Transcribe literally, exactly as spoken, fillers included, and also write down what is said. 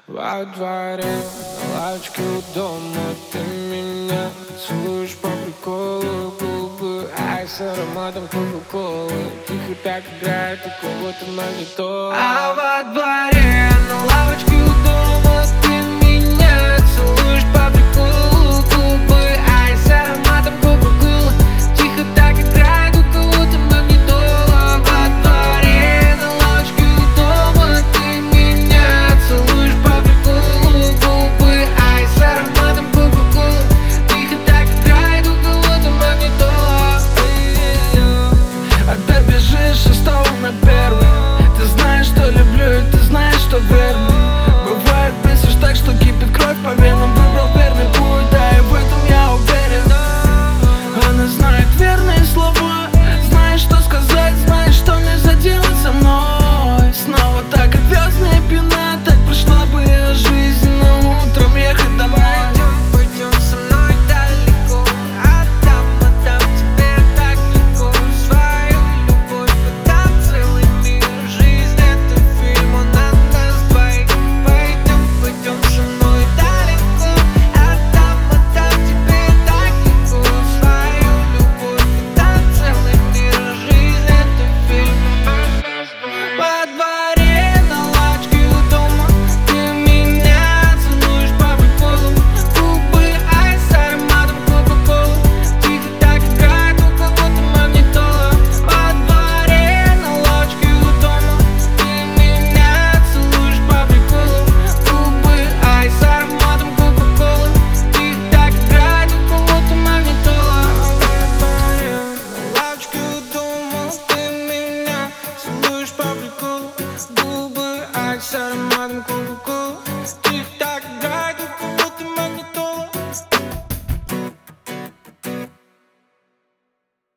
Во дворе, на лавочке у дома ты меня целуешь по приколу губы, ай, с ароматом кока-колы. Тихо так играет у кого-то магнитола. А во дворе, на лавочке